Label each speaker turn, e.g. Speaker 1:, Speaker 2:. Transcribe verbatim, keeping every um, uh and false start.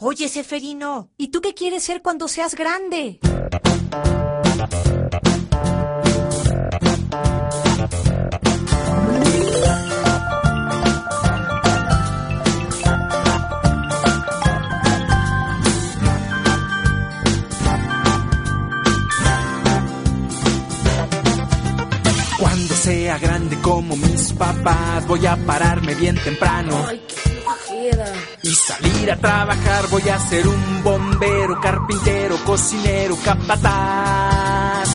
Speaker 1: Oye, Seferino,
Speaker 2: ¿Y tú qué quieres ser cuando seas grande?
Speaker 3: Cuando sea grande como mis papás, voy a pararme bien temprano.
Speaker 4: Ay, qué flojera.
Speaker 3: Y salir a trabajar, voy a ser un bombero, carpintero, cocinero, capataz.